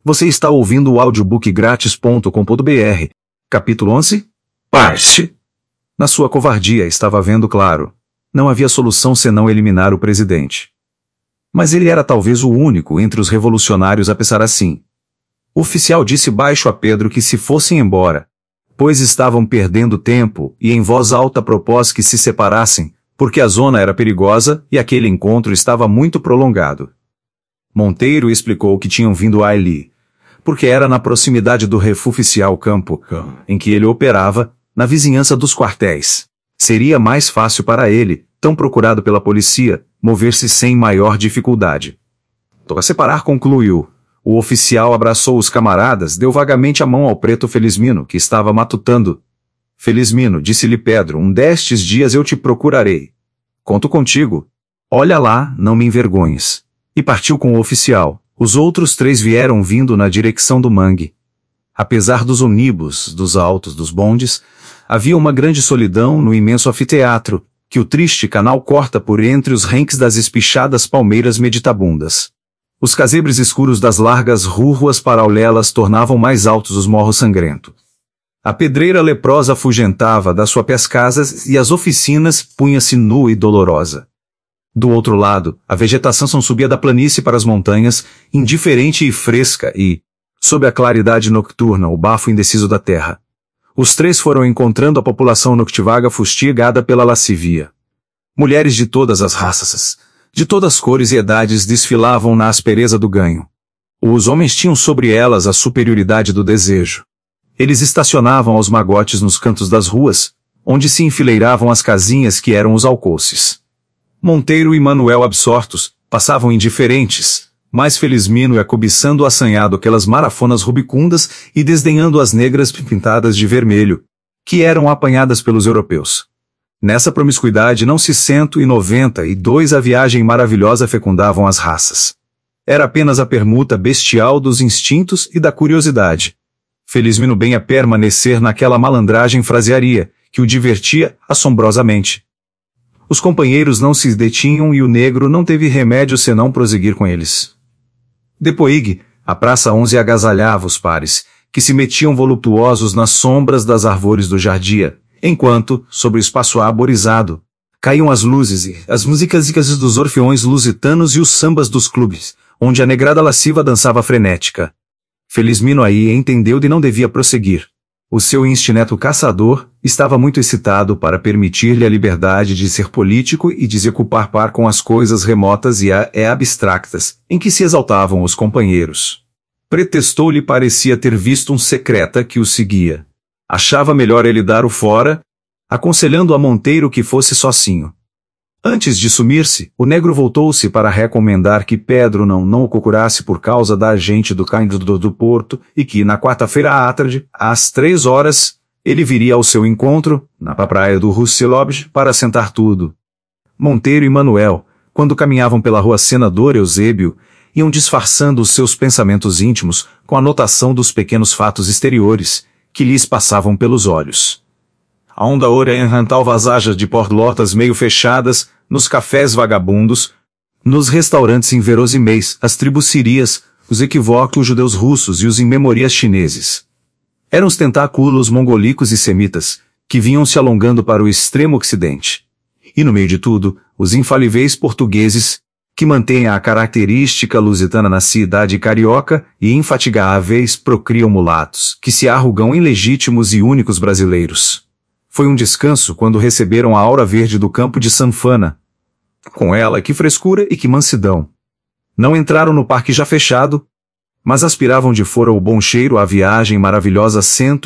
Você está ouvindo o audiobookgratis.com.br. Capítulo 11? Parte. Na sua covardia estava vendo claro. Não havia solução senão eliminar o presidente. Mas ele era talvez o único entre os revolucionários a pensar assim. O oficial disse baixo a Pedro que se fossem embora, pois estavam perdendo tempo, e em voz alta propôs que se separassem, porque a zona era perigosa e aquele encontro estava muito prolongado. Monteiro explicou que tinham vindo ali, porque era na proximidade do refuficial campo, em que ele operava, na vizinhança dos quartéis. Seria mais fácil para ele, tão procurado pela polícia, mover-se sem maior dificuldade. Toca separar, concluiu. O oficial abraçou os camaradas, deu vagamente a mão ao preto Felizmino, que estava matutando. Felizmino, disse-lhe Pedro, destes dias eu te procurarei. Conto contigo. Olha lá, não me envergonhes. E partiu com o oficial. Os outros 3 vieram vindo na direção do mangue. Apesar dos ônibus, dos autos, dos bondes, havia uma grande solidão no imenso anfiteatro, que o triste canal corta por entre os renques das espichadas palmeiras meditabundas. Os casebres escuros das largas ruas paralelas tornavam mais altos os morros sangrentos. A pedreira leprosa afugentava das suas casas e as oficinas punha-se nua e dolorosa. Do outro lado, a vegetação subia da planície para as montanhas, indiferente e fresca e, sob a claridade nocturna, o bafo indeciso da terra. Os 3 foram encontrando a população noctivaga fustigada pela lascivia. Mulheres de todas as raças, de todas as cores e idades desfilavam na aspereza do ganho. Os homens tinham sobre elas a superioridade do desejo. Eles estacionavam aos magotes nos cantos das ruas, onde se enfileiravam as casinhas que eram os alcoces. Monteiro e Manuel absortos, passavam indiferentes, mas Felizmino ia cobiçando assanhado aquelas marafonas rubicundas e desdenhando as negras pintadas de vermelho, que eram apanhadas pelos europeus. Nessa promiscuidade não se 192 a viagem maravilhosa fecundavam as raças. Era apenas a permuta bestial dos instintos e da curiosidade. Felizmino bem a permanecer naquela malandragem frasearia, que o divertia assombrosamente. Os companheiros não se detinham e o negro não teve remédio senão prosseguir com eles. Depois, a Praça 11 agasalhava os pares, que se metiam voluptuosos nas sombras das árvores do jardim, enquanto, sobre o espaço arborizado, caíam as luzes e as músicas dos orfeões lusitanos e os sambas dos clubes, onde a negrada lasciva dançava frenética. Felizmino aí entendeu de não devia prosseguir. O seu instinto caçador estava muito excitado para permitir-lhe a liberdade de ser político e de se ocupar par com as coisas remotas e abstractas, em que se exaltavam os companheiros. Pretextou-lhe parecia ter visto secreta que o seguia. Achava melhor ele dar o fora, aconselhando a Monteiro que fosse sozinho. Antes de sumir-se, o negro voltou-se para recomendar que Pedro não o procurasse por causa da gente do Cândido do Porto e que na quarta-feira à tarde, às 3 horas, ele viria ao seu encontro, na praia do Russelobge, para assentar tudo. Monteiro e Manuel, quando caminhavam pela rua Senador Eusébio, iam disfarçando os seus pensamentos íntimos com a notação dos pequenos fatos exteriores, que lhes passavam pelos olhos. A onda oura enrantal vasajas de porlotas meio fechadas, nos cafés vagabundos, nos restaurantes inverosimais, as tribucirias, os equívocos judeus russos e os imemorias chineses. Eram os tentáculos mongólicos e semitas, que vinham se alongando para o extremo ocidente. E no meio de tudo, os infalíveis portugueses, que mantêm a característica lusitana na cidade carioca e infatigáveis procriam mulatos, que se arrugam ilegítimos e únicos brasileiros. Foi um descanso quando receberam a aura verde do campo de Sanfana. Com ela, que frescura e que mansidão. Não entraram no parque já fechado, mas aspiravam de fora o bom cheiro à viagem maravilhosa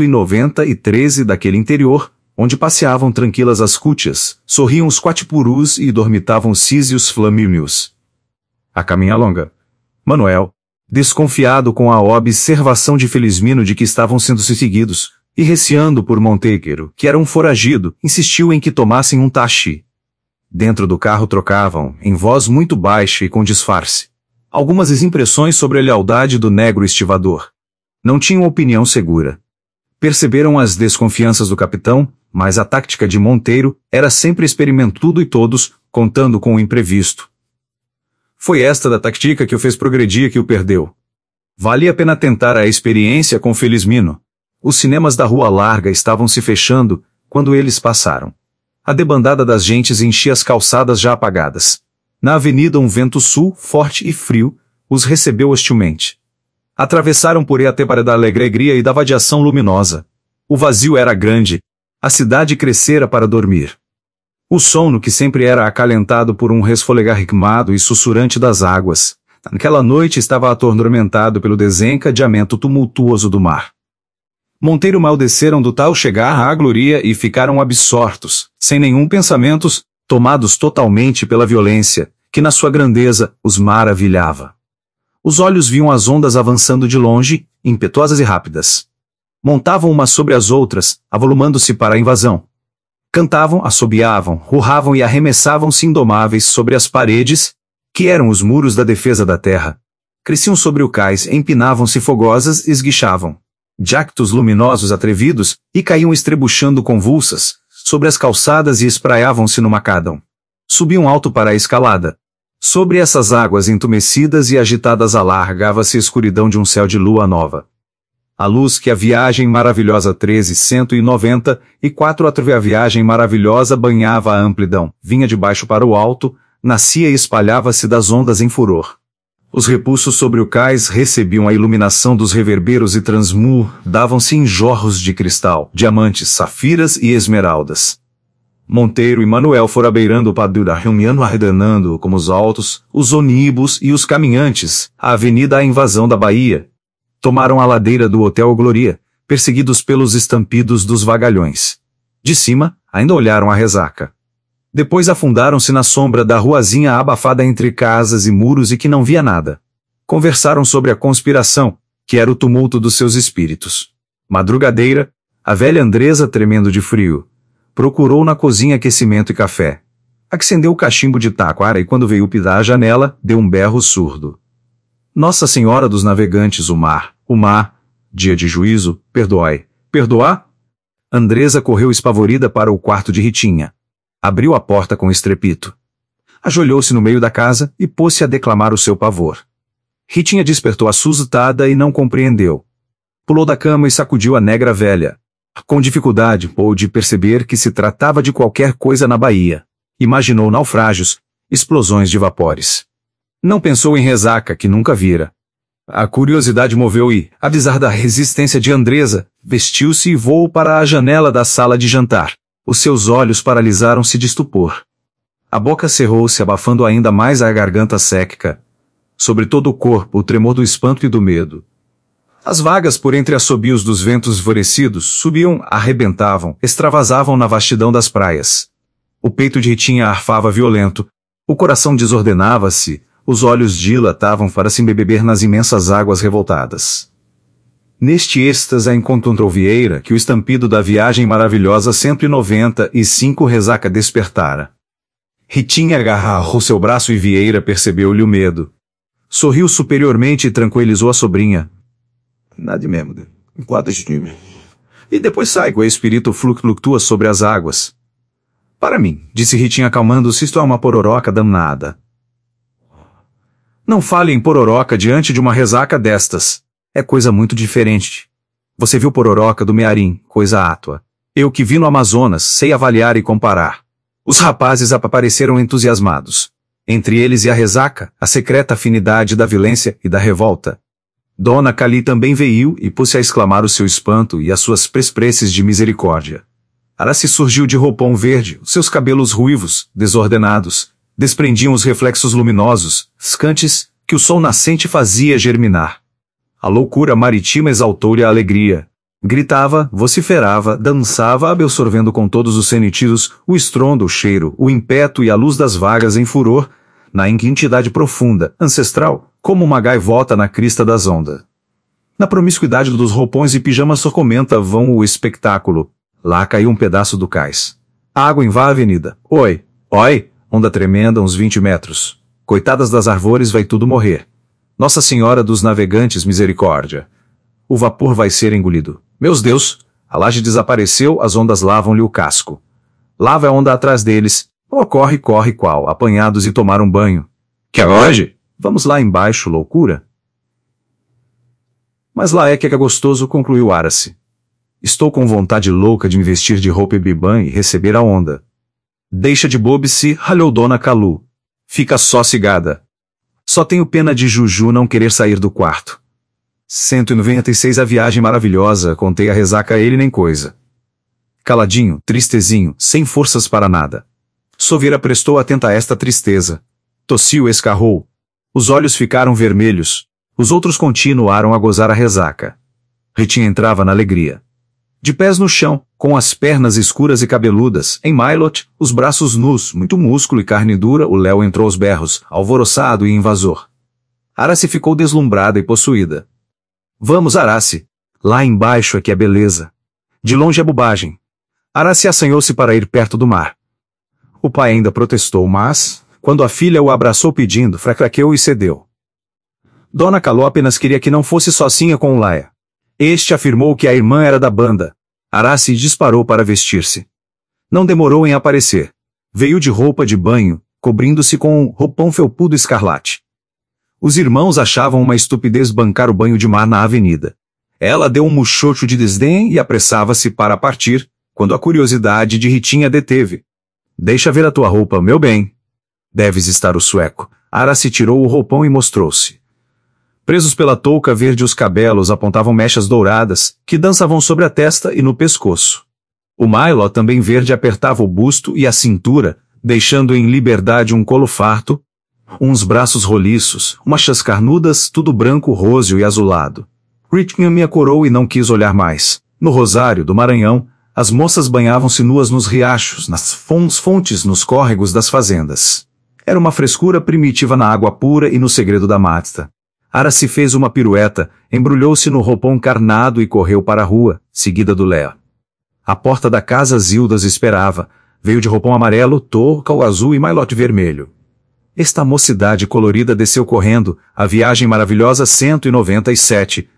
193 daquele interior, onde passeavam tranquilas as cútias, sorriam os quatipurus e dormitavam os císios flamíneos. A caminha longa. Manuel, desconfiado com a observação de Felizmino de que estavam sendo seguidos, e receando por Monteiro, que era um foragido, insistiu em que tomassem um taxi. Dentro do carro trocavam, em voz muito baixa e com disfarce, algumas impressões sobre a lealdade do negro estivador. Não tinham opinião segura. Perceberam as desconfianças do capitão, mas a tática de Monteiro era sempre experimentar tudo e todos, contando com o imprevisto. Foi esta da tática que o fez progredir que o perdeu. Valia a pena tentar a experiência com Felizmino. Os cinemas da Rua Larga estavam se fechando quando eles passaram. A debandada das gentes enchia as calçadas já apagadas. Na avenida um vento sul, forte e frio, os recebeu hostilmente. Atravessaram por até para da alegria e da vadiação luminosa. O vazio era grande. A cidade crescera para dormir. O sono que sempre era acalentado por um resfolegar ritmado e sussurrante das águas, naquela noite estava atormentado pelo desencadeamento tumultuoso do mar. Monteiro maldeceram do tal chegar à gloria e ficaram absortos, sem nenhum pensamentos, tomados totalmente pela violência, que na sua grandeza os maravilhava. Os olhos viam as ondas avançando de longe, impetuosas e rápidas. Montavam umas sobre as outras, avolumando-se para a invasão. Cantavam, assobiavam, urravam e arremessavam-se indomáveis sobre as paredes, que eram os muros da defesa da terra. Cresciam sobre o cais, empinavam-se fogosas e esguichavam. Jactos luminosos atrevidos, e caíam estrebuchando convulsas, sobre as calçadas e espraiavam-se no macadão. Subiam alto para a escalada. Sobre essas águas entumecidas e agitadas alargava-se a escuridão de um céu de lua nova. A luz que a viagem maravilhosa 1394 atreve a viagem maravilhosa banhava a amplidão, vinha de baixo para o alto, nascia e espalhava-se das ondas em furor. Os repulsos sobre o cais recebiam a iluminação dos reverberos e transmudavam-se em jorros de cristal, diamantes, safiras e esmeraldas. Monteiro e Manuel fora beirando o Padura Rumiano arredanando como os autos, os ônibus e os caminhantes, a avenida à invasão da Bahia. Tomaram a ladeira do Hotel Gloria, perseguidos pelos estampidos dos vagalhões. De cima, ainda olharam a resaca. Depois afundaram-se na sombra da ruazinha abafada entre casas e muros e que não via nada. Conversaram sobre a conspiração, que era o tumulto dos seus espíritos. Madrugadeira, a velha Andresa tremendo de frio, procurou na cozinha aquecimento e café. Acendeu o cachimbo de taquara e quando veio pisar a janela, deu um berro surdo. Nossa Senhora dos Navegantes, o mar, dia de juízo, perdoai, perdoar? Andresa correu espavorida para o quarto de Ritinha. Abriu a porta com estrepito. Ajoelhou-se no meio da casa e pôs-se a declamar o seu pavor. Ritinha despertou assustada e não compreendeu. Pulou da cama e sacudiu a negra velha. Com dificuldade pôde perceber que se tratava de qualquer coisa na Bahia. Imaginou naufrágios, explosões de vapores. Não pensou em resaca que nunca vira. A curiosidade moveu e, apesar da resistência de Andresa, vestiu-se e voou para a janela da sala de jantar. Os seus olhos paralisaram-se de estupor. A boca cerrou-se abafando ainda mais a garganta seca. Sobre todo o corpo o tremor do espanto e do medo. As vagas por entre assobios dos ventos esvorecidos subiam, arrebentavam, extravasavam na vastidão das praias. O peito de Ritinha arfava violento, o coração desordenava-se, os olhos dilatavam para se embeber nas imensas águas revoltadas. Neste êxtase a encontrou Vieira que o estampido da viagem maravilhosa 195 resaca despertara. Ritinha agarrou seu braço e Vieira percebeu-lhe o medo. Sorriu superiormente e tranquilizou a sobrinha. Nada mesmo, enquanto time. E depois sai, o espírito fluctua sobre as águas. Para mim, disse Ritinha acalmando-se, isto é uma pororoca danada. Não fale em pororoca diante de uma resaca destas. É coisa muito diferente. Você viu pororoca do Mearim, coisa átua. Eu que vi no Amazonas, sei avaliar e comparar. Os rapazes apareceram entusiasmados. Entre eles e a resaca, a secreta afinidade da violência e da revolta. Dona Cali também veio e pôs-se a exclamar o seu espanto e as suas preces de misericórdia. Araci surgiu de roupão verde, os seus cabelos ruivos, desordenados, desprendiam os reflexos luminosos, escantes, que o sol nascente fazia germinar. A loucura marítima exaltou-lhe a alegria. Gritava, vociferava, dançava, absorvendo com todos os sentidos o estrondo, o cheiro, o ímpeto e a luz das vagas em furor, na inquietude profunda, ancestral, como uma gaivota na crista das ondas. Na promiscuidade dos roupões e pijamas comentavam o espetáculo. Lá caiu um pedaço do cais. Água em vá avenida. Oi, onda tremenda uns 20 metros. Coitadas das árvores, vai tudo morrer. Nossa Senhora dos Navegantes, misericórdia. O vapor vai ser engolido. Meus Deus, a laje desapareceu, as ondas lavam-lhe o casco. Lava a onda atrás deles. Oh, corre, qual, apanhados e tomaram banho. Que é hoje? Vamos lá embaixo, loucura. Mas lá é que gostoso, concluiu Aracy. Estou com vontade louca de me vestir de roupa e biban e receber a onda. Deixa de bobice, ralhou Dona Kalu. Fica só cigada. Só tenho pena de Juju não querer sair do quarto. 196 A viagem maravilhosa, contei a resaca a ele nem coisa. Caladinho, tristezinho, sem forças para nada. Sovira prestou atenta a esta tristeza. Tossiu e escarrou. Os olhos ficaram vermelhos. Os outros continuaram a gozar a resaca. Ritinha entrava na alegria. De pés no chão, com as pernas escuras e cabeludas, em Mylot, os braços nus, muito músculo e carne dura, o Léo entrou aos berros, alvoroçado e invasor. Aracy ficou deslumbrada e possuída. Vamos, Aracy. Lá embaixo é que é beleza. De longe é bobagem. Aracy assanhou-se para ir perto do mar. O pai ainda protestou, mas, quando a filha o abraçou pedindo, fraqueou e cedeu. Dona Kalu apenas queria que não fosse sozinha com o Laia. Este afirmou que a irmã era da banda. Aracy disparou para vestir-se. Não demorou em aparecer. Veio de roupa de banho, cobrindo-se com um roupão felpudo escarlate. Os irmãos achavam uma estupidez bancar o banho de mar na avenida. Ela deu um muxoxo de desdém e apressava-se para partir, quando a curiosidade de Ritinha deteve. Deixa ver a tua roupa, meu bem. Deves estar o sueco. Aracy tirou o roupão e mostrou-se. Presos pela touca verde os cabelos apontavam mechas douradas, que dançavam sobre a testa e no pescoço. O Mylot também verde apertava o busto e a cintura, deixando em liberdade um colo farto, uns braços roliços, machas carnudas, tudo branco, róseo e azulado. Ritinha me acorou e não quis olhar mais. No Rosário do Maranhão, as moças banhavam-se nuas nos riachos, nas fontes, nos córregos das fazendas. Era uma frescura primitiva na água pura e no segredo da mata. Aracy fez uma pirueta, embrulhou-se no roupão carnado e correu para a rua, seguida do Léa. A porta da casa Zildas esperava. Veio de roupão amarelo, touca azul e Mylot vermelho. Esta mocidade colorida desceu correndo, a viagem maravilhosa 197,